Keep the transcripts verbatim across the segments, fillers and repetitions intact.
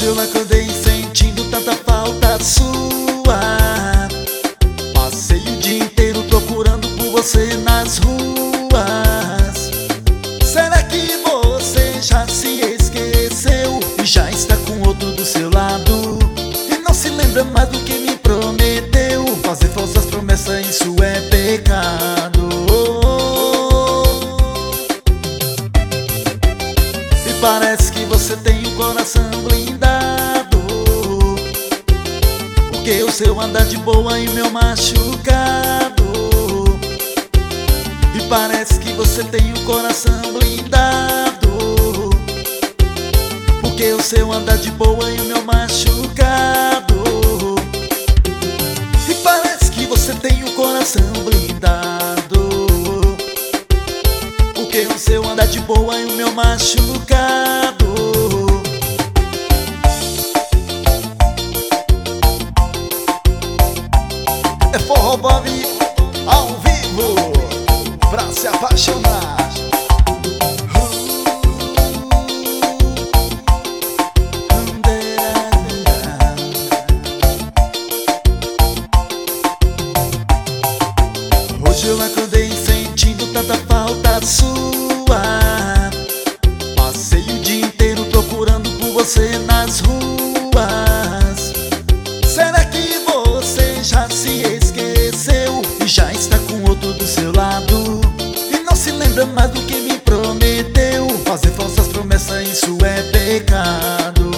eu acordei sentindo tanta falta sua. Passei o dia inteiro procurando por você nas ruas. Será que você já se esqueceu e já está com outro do seu lado? E não se lembra mais do que me prometeu? Fazer falsas promessas, isso é pecado. E parece que você tem o coração blindado, porque o seu anda de boa e o meu machucado. E parece que você tem o coração blindado, porque o seu anda de boa e o meu machucado. E parece que você tem o coração blindado, porque o seu anda de boa e o meu machucado. É Forró Bob ao vivo, pra se apaixonar. Hoje eu acordei sentindo tanta falta sua. Passei o dia inteiro procurando por você nas ruas. Será que você já se esqueceu e já está com outro do seu lado? E não se lembra mais do que me prometeu? Fazer falsas promessas, isso é pecado.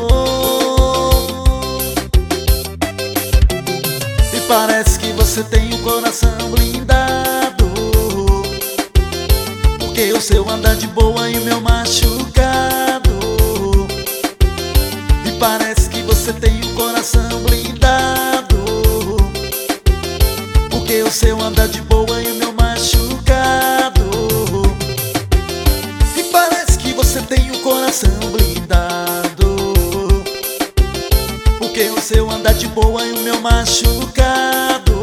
E parece que você tem o coração blindado, porque o seu anda de boa e o meu machucado. E parece que você tem o coração blindado, porque o seu anda de boa e o meu machucado. E parece que você tem o coração blindado, porque o seu anda de boa e o meu machucado.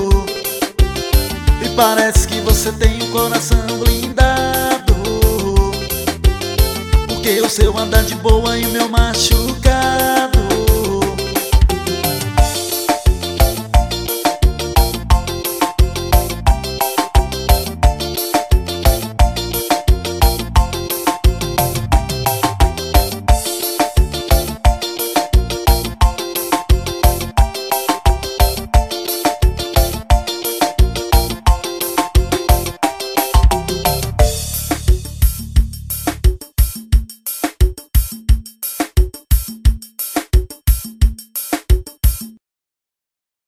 E parece que você tem o coração blindado, porque o seu anda de boa e o meu machucado.